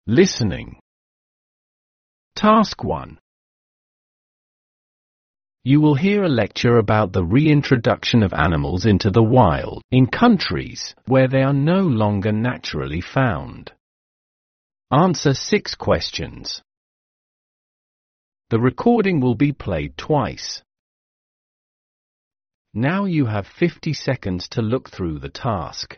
Listening. Task 1. You will hear a lecture about the reintroduction of animals into the wild in countries where they are no longer naturally found. Answer 6 questions. The recording will be played twice. Now you have 50 seconds to look through the task.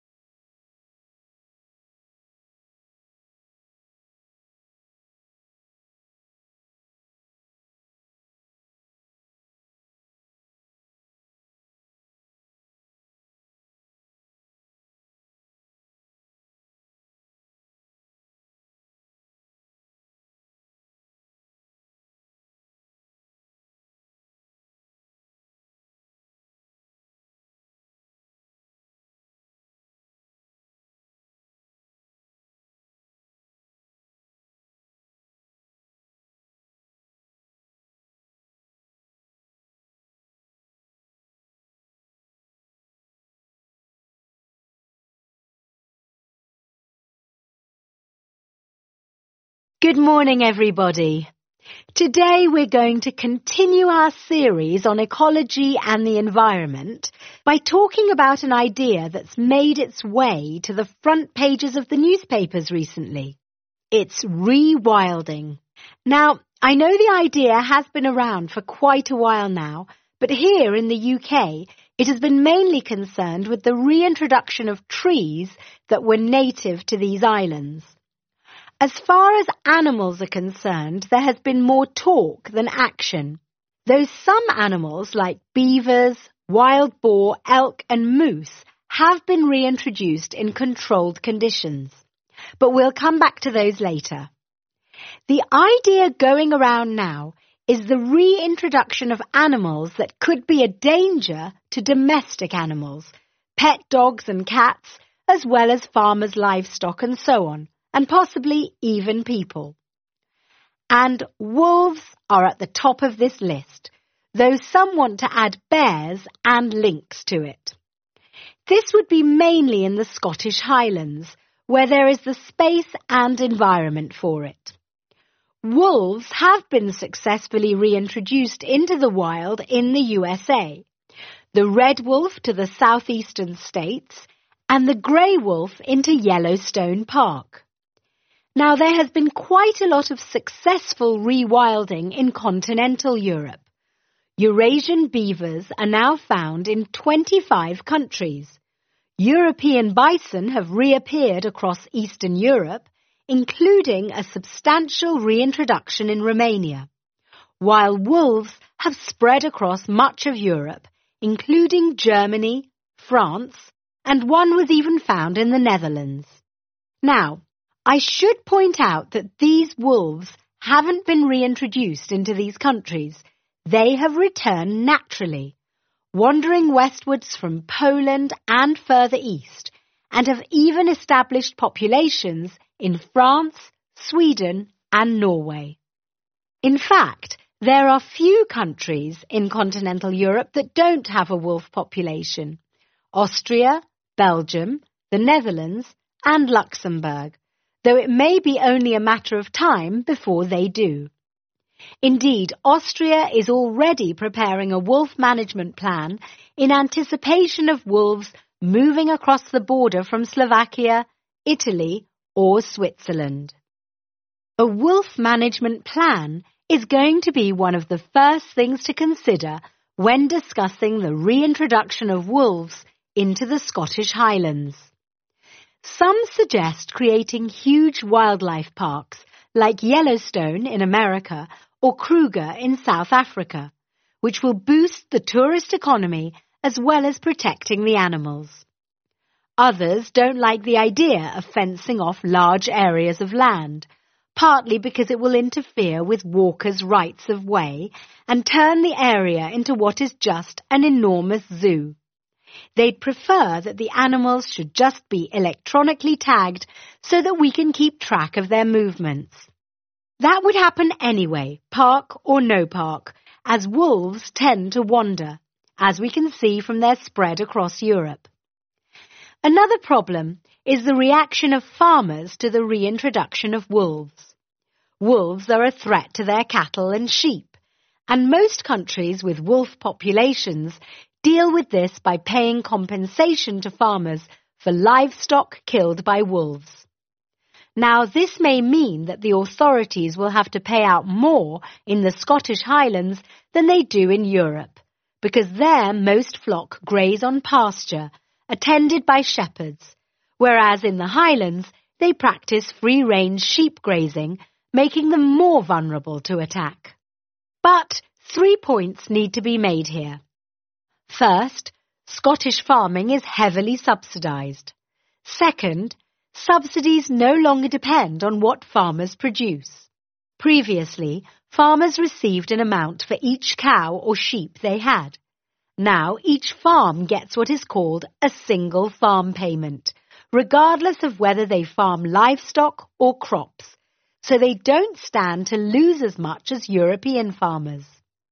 Good morning, everybody. Today we're going to continue our series on ecology and the environment by talking about an idea that's made its way to the front pages of the newspapers recently. It's rewilding. Now, I know the idea has been around for quite a while now, but here in the UK, it has been mainly concerned with the reintroduction of trees that were native to these islands. As far as animals are concerned, there has been more talk than action, though some animals like beavers, wild boar, elk and moose have been reintroduced in controlled conditions. But we'll come back to those later. The idea going around now is the reintroduction of animals that could be a danger to domestic animals, pet dogs and cats, as well as farmers' livestock and so on, and possibly even people. And wolves are at the top of this list, though some want to add bears and lynx to it. This would be mainly in the Scottish Highlands, where there is the space and environment for it. Wolves have been successfully reintroduced into the wild in the USA. The red wolf to the southeastern states and the grey wolf into Yellowstone Park. Now, there has been quite a lot of successful rewilding in continental Europe. Eurasian beavers are now found in 25 countries. European bison have reappeared across Eastern Europe, including a substantial reintroduction in Romania, while wolves have spread across much of Europe, including Germany, France, and one was even found in the Netherlands. Now, I should point out that these wolves haven't been reintroduced into these countries. They have returned naturally, wandering westwards from Poland and further east, and have even established populations in France, Sweden, and Norway. In fact, there are few countries in continental Europe that don't have a wolf population: Austria, Belgium, the Netherlands, and Luxembourg, though it may be only a matter of time before they do. Indeed, Austria is already preparing a wolf management plan in anticipation of wolves moving across the border from Slovakia, Italy, or Switzerland. A wolf management plan is going to be one of the first things to consider when discussing the reintroduction of wolves into the Scottish Highlands. Some suggest creating huge wildlife parks like Yellowstone in America or Kruger in South Africa, which will boost the tourist economy as well as protecting the animals. Others don't like the idea of fencing off large areas of land, partly because it will interfere with walkers' rights of way and turn the area into what is just an enormous zoo. They'd prefer that the animals should just be electronically tagged so that we can keep track of their movements. That would happen anyway, park or no park, as wolves tend to wander, as we can see from their spread across Europe. Another problem is the reaction of farmers to the reintroduction of wolves. Wolves are a threat to their cattle and sheep, and most countries with wolf populations deal with this by paying compensation to farmers for livestock killed by wolves. Now, this may mean that the authorities will have to pay out more in the Scottish Highlands than they do in Europe, because there most flock graze on pasture, attended by shepherds, whereas in the Highlands they practice free-range sheep grazing, making them more vulnerable to attack. But 3 points need to be made here. First, Scottish farming is heavily subsidised. Second, subsidies no longer depend on what farmers produce. Previously, farmers received an amount for each cow or sheep they had. Now each farm gets what is called a single farm payment, regardless of whether they farm livestock or crops, so they don't stand to lose as much as European farmers.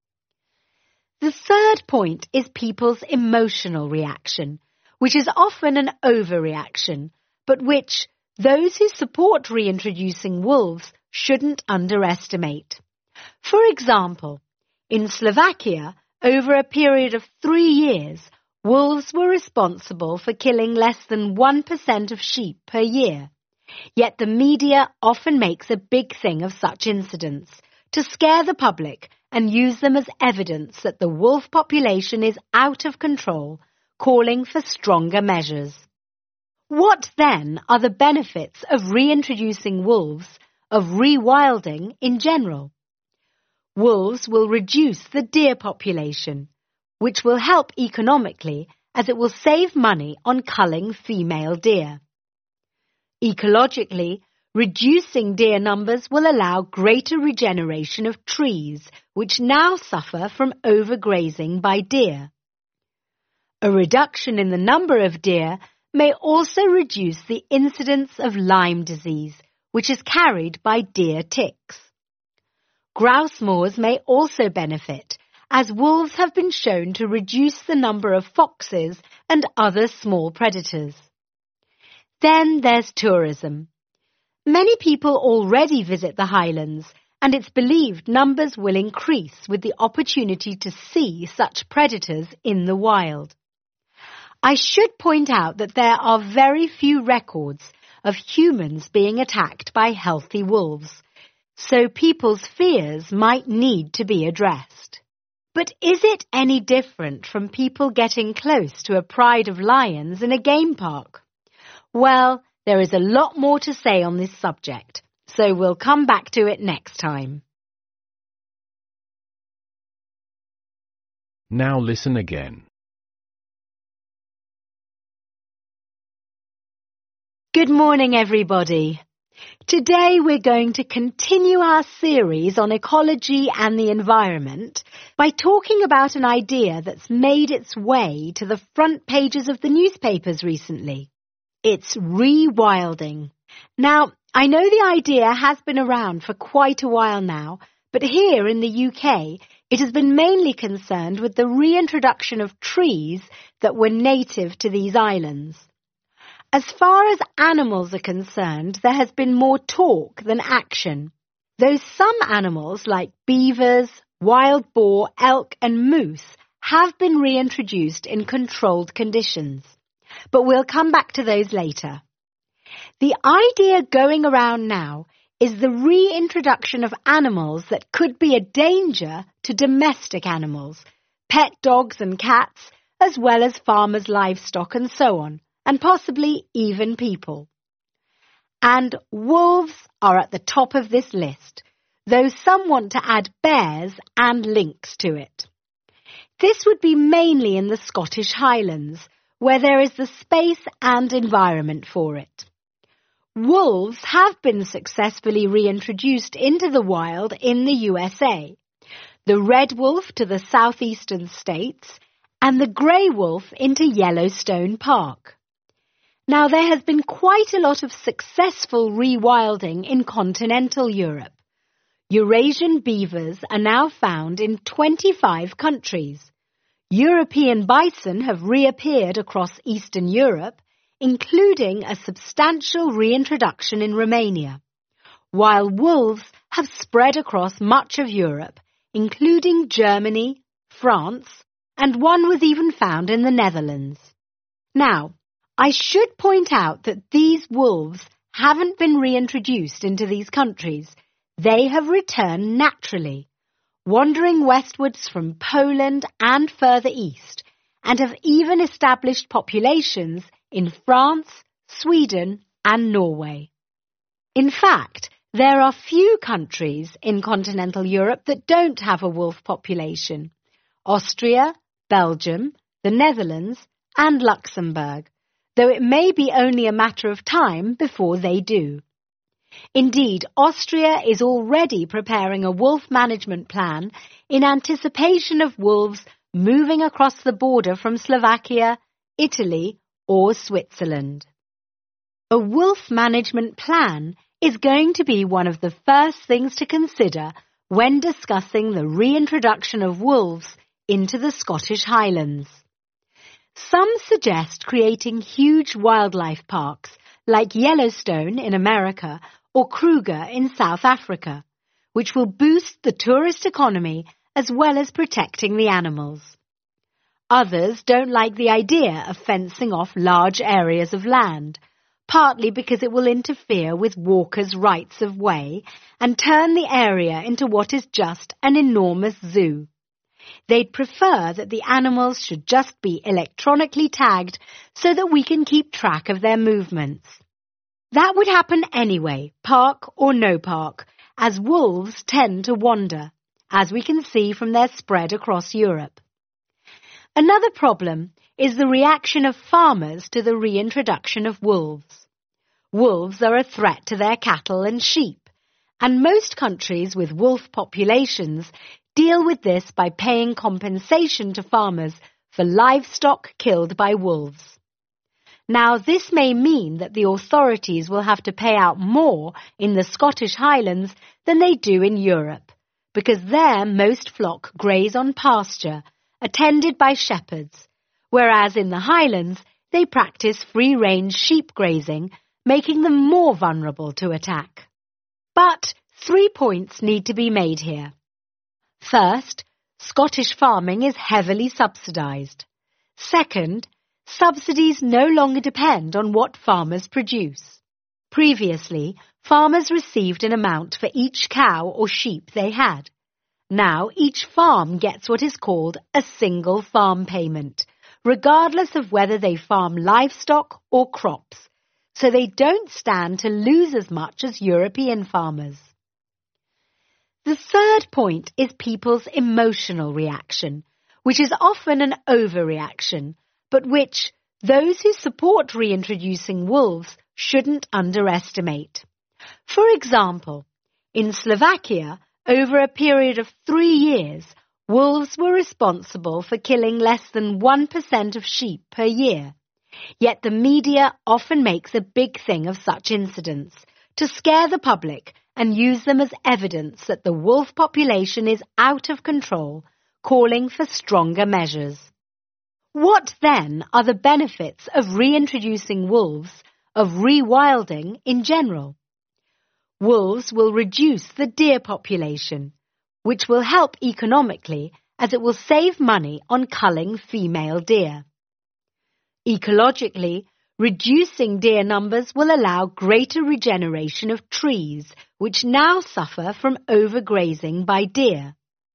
The third point is people's emotional reaction, which is often an overreaction, but which those who support reintroducing wolves shouldn't underestimate. For example, in Slovakia, over a period of 3 years, wolves were responsible for killing less than 1% of sheep per year. Yet the media often makes a big thing of such incidents to scare the public and use them as evidence that the wolf population is out of control, calling for stronger measures. What then are the benefits of reintroducing wolves, of rewilding in general? Wolves will reduce the deer population, which will help economically as it will save money on culling female deer. Ecologically, reducing deer numbers will allow greater regeneration of trees, which now suffer from overgrazing by deer. A reduction in the number of deer may also reduce the incidence of Lyme disease, which is carried by deer ticks. Grouse moors may also benefit, as wolves have been shown to reduce the number of foxes and other small predators. Then there's tourism. Many people already visit the Highlands, and it's believed numbers will increase with the opportunity to see such predators in the wild. I should point out that there are very few records of humans being attacked by healthy wolves, so people's fears might need to be addressed. But is it any different from people getting close to a pride of lions in a game park? Well, there is a lot more to say on this subject, so we'll come back to it next time. Now listen again. Good morning, everybody. Today we're going to continue our series on ecology and the environment by talking about an idea that's made its way to the front pages of the newspapers recently. It's rewilding. Now, I know the idea has been around for quite a while now, but here in the UK, it has been mainly concerned with the reintroduction of trees that were native to these islands. As far as animals are concerned, there has been more talk than action, though some animals like beavers, wild boar, elk and moose have been reintroduced in controlled conditions. But we'll come back to those later. The idea going around now is the reintroduction of animals that could be a danger to domestic animals, pet dogs and cats, as well as farmers' livestock and so on, and possibly even people. And wolves are at the top of this list, though some want to add bears and lynx to it. This would be mainly in the Scottish Highlands, where there is the space and environment for it. Wolves have been successfully reintroduced into the wild in the USA, the red wolf to the southeastern states, and the grey wolf into Yellowstone Park. Now, there has been quite a lot of successful rewilding in continental Europe. Eurasian beavers are now found in 25 countries. European bison have reappeared across Eastern Europe, including a substantial reintroduction in Romania, while wolves have spread across much of Europe, including Germany, France, and one was even found in the Netherlands. Now, I should point out that these wolves haven't been reintroduced into these countries. They have returned naturally, wandering westwards from Poland and further east, and have even established populations in France, Sweden, and Norway. In fact, there are few countries in continental Europe that don't have a wolf population: Austria, Belgium, the Netherlands, and Luxembourg, though it may be only a matter of time before they do. Indeed, Austria is already preparing a wolf management plan in anticipation of wolves moving across the border from Slovakia, Italy, or Switzerland. A wolf management plan is going to be one of the first things to consider when discussing the reintroduction of wolves into the Scottish Highlands. Some suggest creating huge wildlife parks like Yellowstone in America or Kruger in South Africa, which will boost the tourist economy as well as protecting the animals. Others don't like the idea of fencing off large areas of land, partly because it will interfere with walkers' rights of way and turn the area into what is just an enormous zoo. They'd prefer that the animals should just be electronically tagged so that we can keep track of their movements. That would happen anyway, park or no park, as wolves tend to wander, as we can see from their spread across Europe. Another problem is the reaction of farmers to the reintroduction of wolves. Wolves are a threat to their cattle and sheep, and most countries with wolf populations deal with this by paying compensation to farmers for livestock killed by wolves. Now, this may mean that the authorities will have to pay out more in the Scottish Highlands than they do in Europe, because there most flock graze on pasture, attended by shepherds, whereas in the Highlands they practice free-range sheep grazing, making them more vulnerable to attack. But 3 points need to be made here. First, Scottish farming is heavily subsidised. Second, subsidies no longer depend on what farmers produce. Previously, farmers received an amount for each cow or sheep they had. Now each farm gets what is called a single farm payment, regardless of whether they farm livestock or crops, so they don't stand to lose as much as European farmers. The third point is people's emotional reaction, which is often an overreaction, but which those who support reintroducing wolves shouldn't underestimate. For example, in Slovakia, over a period of 3 years, wolves were responsible for killing less than 1% of sheep per year. Yet the media often makes a big thing of such incidents to scare the public and use them as evidence that the wolf population is out of control, calling for stronger measures. What then are the benefits of reintroducing wolves, of rewilding in general? Wolves will reduce the deer population, which will help economically as it will save money on culling female deer. Ecologically, reducing deer numbers will allow greater regeneration of trees, which now suffer from overgrazing by deer.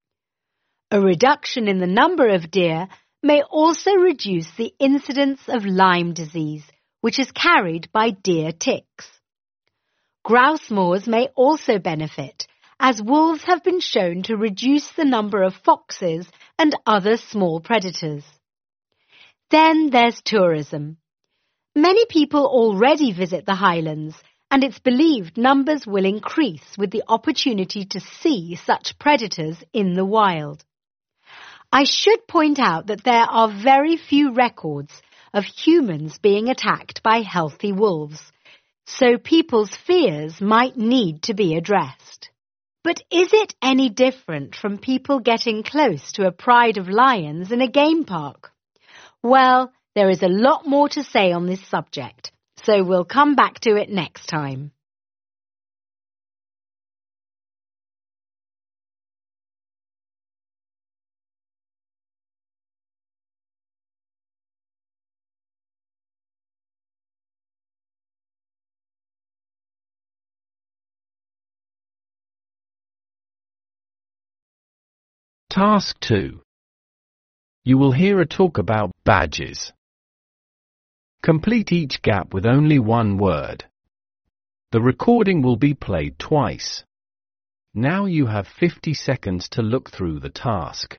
A reduction in the number of deer may also reduce the incidence of Lyme disease, which is carried by deer ticks. Grouse moors may also benefit, as wolves have been shown to reduce the number of foxes and other small predators. Then there's tourism. Many people already visit the Highlands, and it's believed numbers will increase with the opportunity to see such predators in the wild. I should point out that there are very few records of humans being attacked by healthy wolves, so people's fears might need to be addressed. But is it any different from people getting close to a pride of lions in a game park? Well, There is a lot more to say on this subject, so we'll come back to it next time. Task 2. You will hear a talk about badgers. Complete each gap with only one word. The recording will be played twice. Now you have 50 seconds to look through the task.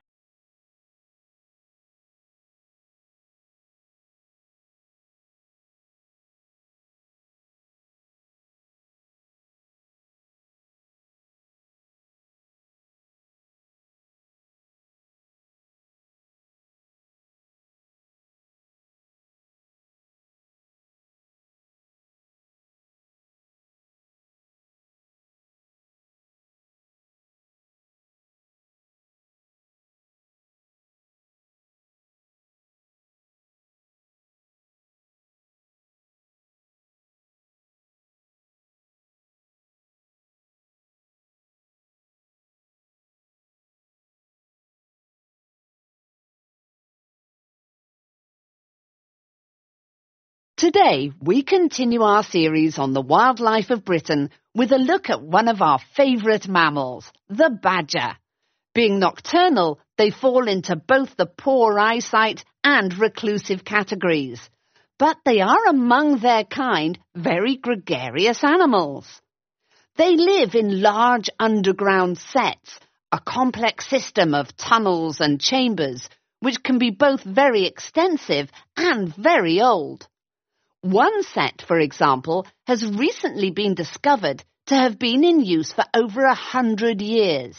Today, we continue our series on the wildlife of Britain with a look at one of our favourite mammals, the badger. Being nocturnal, they fall into both the poor eyesight and reclusive categories. But they are among their kind very gregarious animals. They live in large underground sets, a complex system of tunnels and chambers, which can be both very extensive and very old. One set, for example, has recently been discovered to have been in use for over 100 years.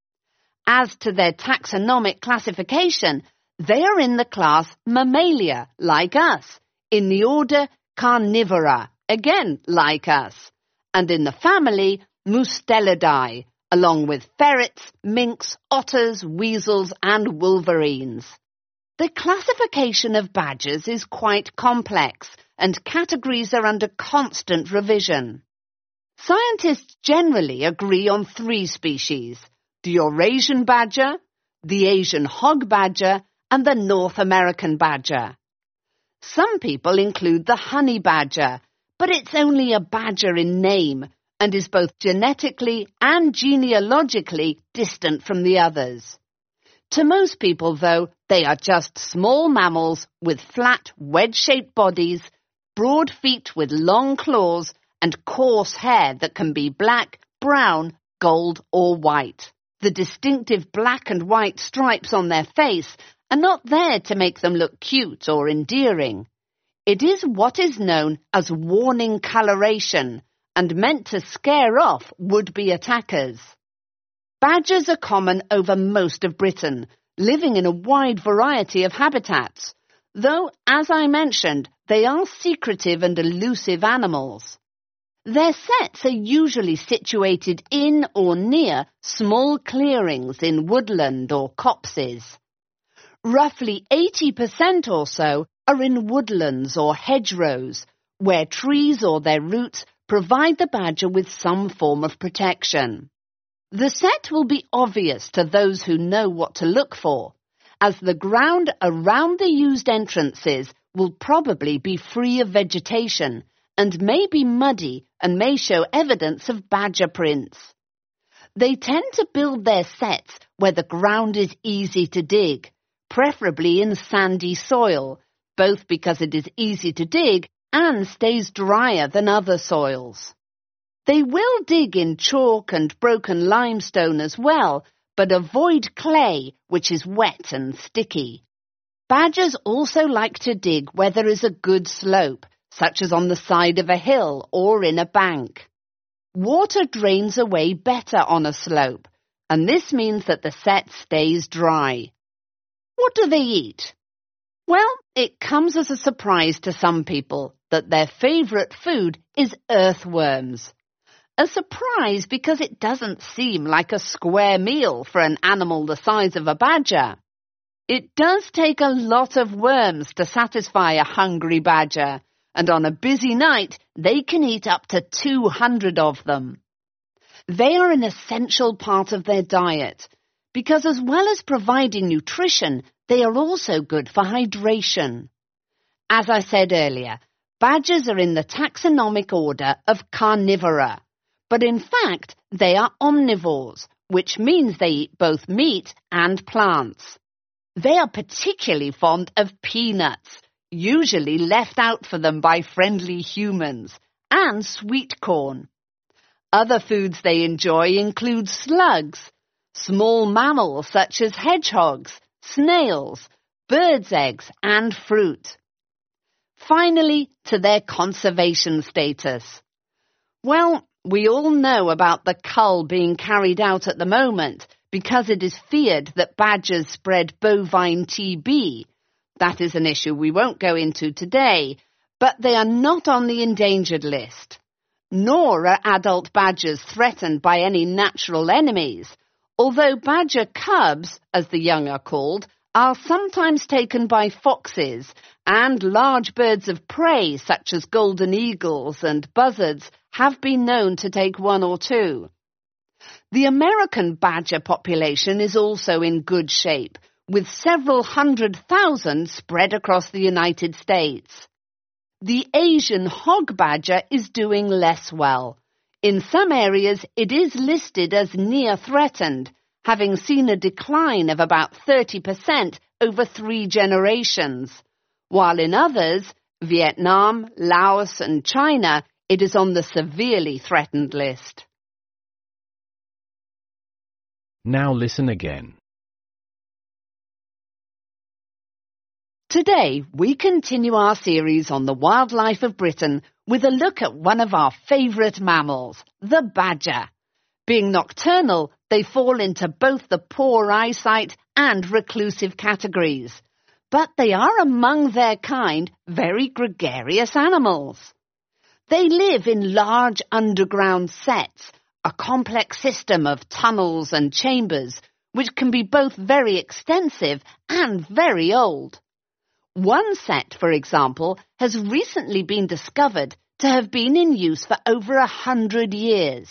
As to their taxonomic classification, they are in the class Mammalia, like us, in the order Carnivora, again like us, and in the family Mustelidae, along with ferrets, minks, otters, weasels and wolverines. The classification of badgers is quite complex, and categories are under constant revision. Scientists generally agree on 3 species: the Eurasian badger, the Asian hog badger, and the North American badger. Some people include the honey badger, but it's only a badger in name and is both genetically and genealogically distant from the others. To most people, though, they are just small mammals with flat, wedge-shaped bodies, broad feet with long claws, and coarse hair that can be black, brown, gold, or white. The distinctive black and white stripes on their face are not there to make them look cute or endearing. It is what is known as warning coloration and meant to scare off would-be attackers. Badgers are common over most of Britain, living in a wide variety of habitats, though, as I mentioned, they are secretive and elusive animals. Their sets are usually situated in or near small clearings in woodland or copses. Roughly 80% or so are in woodlands or hedgerows, where trees or their roots provide the badger with some form of protection. The set will be obvious to those who know what to look for, as the ground around the used entrances will probably be free of vegetation and may be muddy and may show evidence of badger prints. They tend to build their sets where the ground is easy to dig, preferably in sandy soil, both because it is easy to dig and stays drier than other soils. They will dig in chalk and broken limestone as well, but avoid clay, which is wet and sticky. Badgers also like to dig where there is a good slope, such as on the side of a hill or in a bank. Water drains away better on a slope, and this means that the set stays dry. What do they eat? Well, it comes as a surprise to some people that their favourite food is earthworms. A surprise because it doesn't seem like a square meal for an animal the size of a badger. It does take a lot of worms to satisfy a hungry badger, and on a busy night they can eat up to 200 of them. They are an essential part of their diet, because as well as providing nutrition, they are also good for hydration. As I said earlier, badgers are in the taxonomic order of Carnivora, but in fact they are omnivores, which means they eat both meat and plants. They are particularly fond of peanuts, usually left out for them by friendly humans, and sweet corn. Other foods they enjoy include slugs, small mammals such as hedgehogs, snails, birds' eggs, and fruit. Finally, to their conservation status. Well, we all know about the cull being carried out at the moment because it is feared that badgers spread bovine TB. That is an issue we won't go into today, but they are not on the endangered list. Nor are adult badgers threatened by any natural enemies, although badger cubs, as the young are called, are sometimes taken by foxes, and large birds of prey such as golden eagles and buzzards have been known to take one or two. The American badger population is also in good shape, with several 100,000 spread across the United States. The Asian hog badger is doing less well. In some areas it is listed as near threatened, having seen a decline of about 30% over 3 generations, while in others, Vietnam, Laos and China, it is on the severely threatened list. Now listen again. Today, we continue our series on the wildlife of Britain with a look at one of our favourite mammals, the badger. Being nocturnal, they fall into both the poor eyesight and reclusive categories, but they are among their kind very gregarious animals. They live in large underground sets, a complex system of tunnels and chambers, which can be both very extensive and very old. One set, for example, has recently been discovered to have been in use for over 100 years.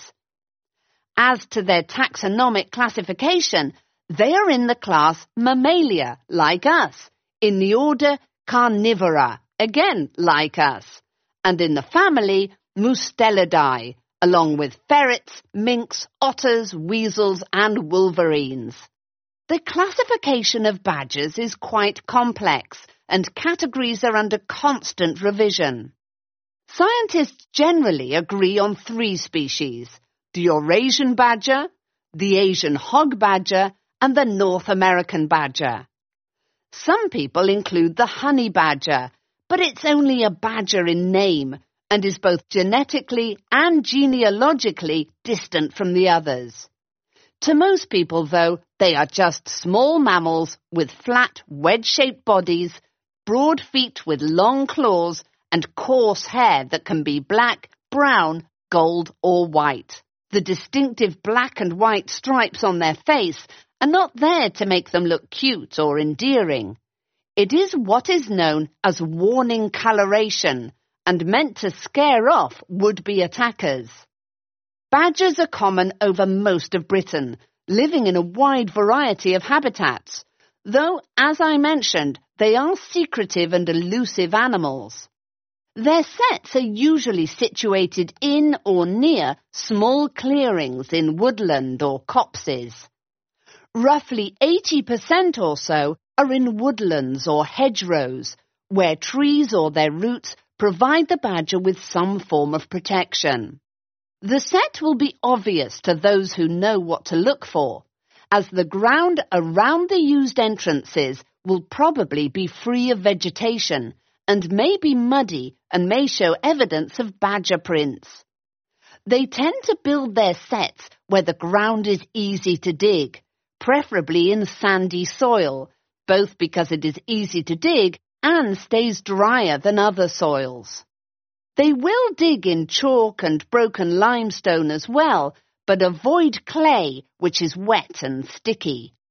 As to their taxonomic classification, they are in the class Mammalia, like us, in the order Carnivora, again like us, and in the family Mustelidae, along with ferrets, minks, otters, weasels and wolverines. The classification of badgers is quite complex, and categories are under constant revision. Scientists generally agree on 3 species: the Eurasian badger, the Asian hog badger, and the North American badger. Some people include the honey badger, but it's only a badger in name and is both genetically and genealogically distant from the others. To most people, though, they are just small mammals with flat, wedge-shaped bodies, broad feet with long claws, and coarse hair that can be black, brown, gold, or white. The distinctive black and white stripes on their face are not there to make them look cute or endearing. It is what is known as warning coloration and meant to scare off would-be attackers. Badgers are common over most of Britain, living in a wide variety of habitats, though, as I mentioned, they are secretive and elusive animals. Their sets are usually situated in or near small clearings in woodland or copses. Roughly 80% or so are in woodlands or hedgerows, where trees or their roots provide the badger with some form of protection. The set will be obvious to those who know what to look for, as the ground around the used entrances will probably be free of vegetation and may be muddy and may show evidence of badger prints. They tend to build their sets where the ground is easy to dig, preferably in sandy soil, both because it is easy to dig and stays drier than other soils. They will dig in chalk and broken limestone as well, but avoid clay, which is wet and sticky.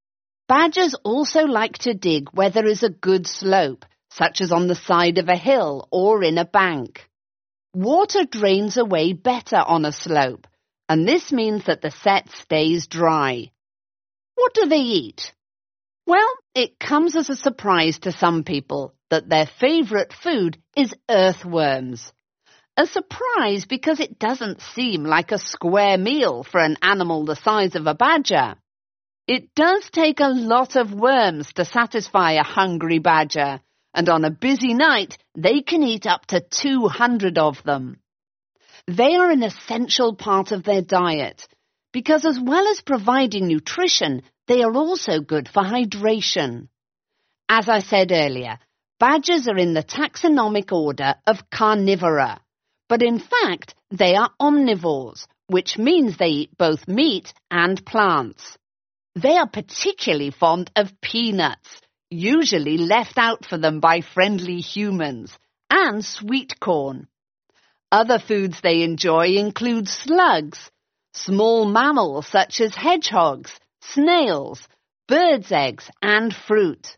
Badgers also like to dig where there is a good slope, such as on the side of a hill or in a bank. Water drains away better on a slope, and this means that the set stays dry. What do they eat? Well, it comes as a surprise to some people that their favourite food is earthworms. A surprise because it doesn't seem like a square meal for an animal the size of a badger. It does take a lot of worms to satisfy a hungry badger, and on a busy night they can eat up to 200 of them. They are an essential part of their diet because as well as providing nutrition, they are also good for hydration. As I said earlier, badgers are in the taxonomic order of Carnivora, but in fact they are omnivores, which means they eat both meat and plants. They are particularly fond of peanuts, usually left out for them by friendly humans, and sweet corn. Other foods they enjoy include slugs, small mammals such as hedgehogs, snails, birds' eggs, and fruit.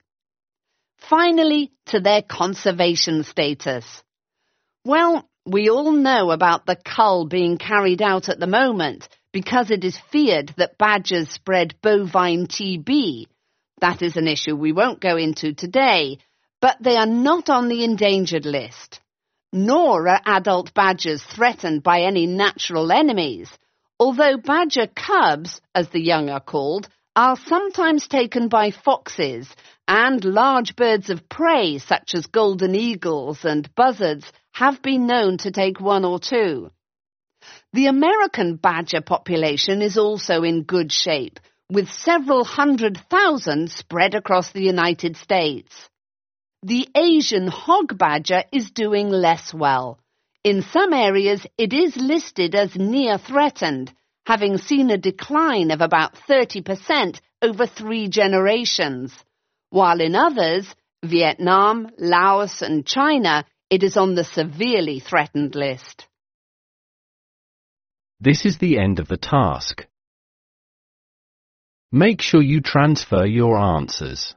Finally, to their conservation status. Well, we all know about the cull being carried out at the moment because it is feared that badgers spread bovine TB. That is an issue we won't go into today, but they are not on the endangered list. Nor are adult badgers threatened by any natural enemies, although badger cubs, as the young are called, are sometimes taken by foxes, and large birds of prey such as golden eagles and buzzards have been known to take one or two. The American badger population is also in good shape, with several 100,000 spread across the United States. The Asian hog badger is doing less well. In some areas it is listed as near threatened, having seen a decline of about 30% over 3 generations, while in others, Vietnam, Laos and China, it is on the severely threatened list. This is the end of the task. Make sure you transfer your answers.